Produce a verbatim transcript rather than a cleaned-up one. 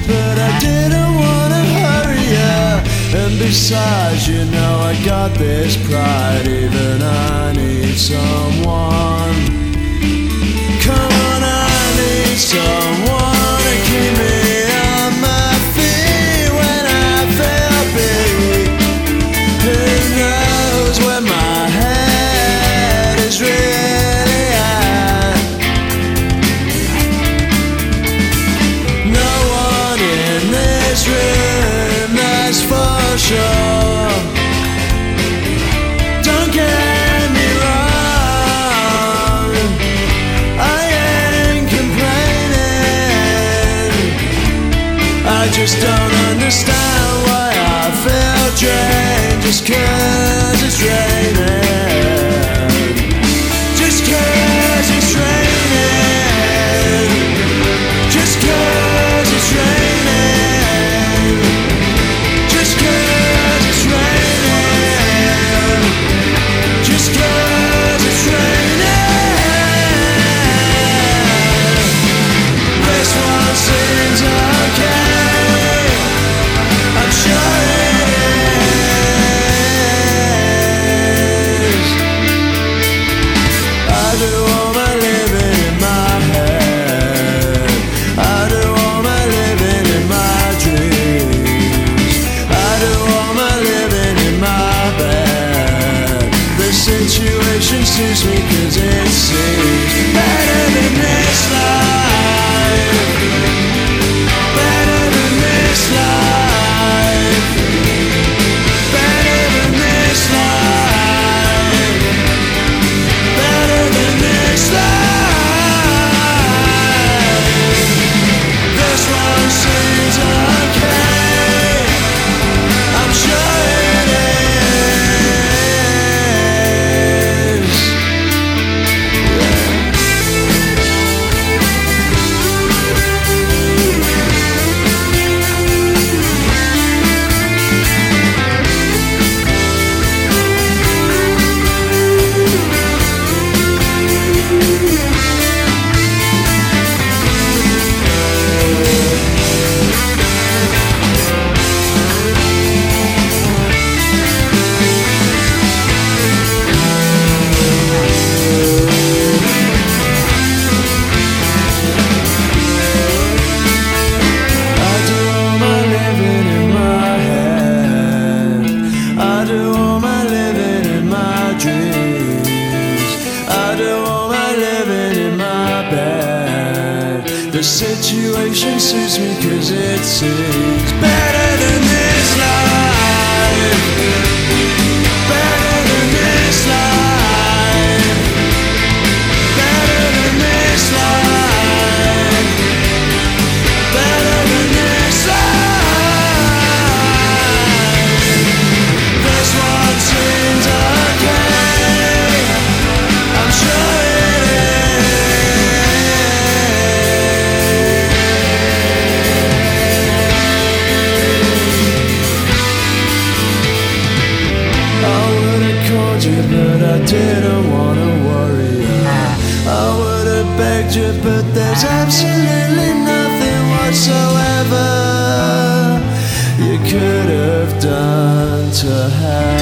but I didn't wanna hurry ya. And besides, you know I got this pride, even I need someone. Come on, I need someone to keep me on my feet when I feel big. Who knows where my head is really at? No one in this room, that's for sure. Don't get me wrong, I ain't complaining. I just don't understand why I feel drained just 'cause it's raining. Just 'cause it's raining. Just 'cause it's raining. Just 'cause it's raining. Just 'cause it's raining. This one seems okay, I'm sure it is. I do all my living in my head. I do all my living in my dreams. I do all my living in my bed. The situation suits me 'cause it seems better than this life. Better than this life. Better than this life. Better than this life. This one seems okay, I'm sure it is. I do all my living in my head. I do all my living in my dreams. I do all my living in my bed. The situation suits me 'cause it seems better than this life. Better than this life. Better than this life. Better than this life. This one seems okay, I'm sure it is. I would've called you, but I didn't wanna worry you. I would've begged you, but there's absolutely nothing whatsoever you could have done to help.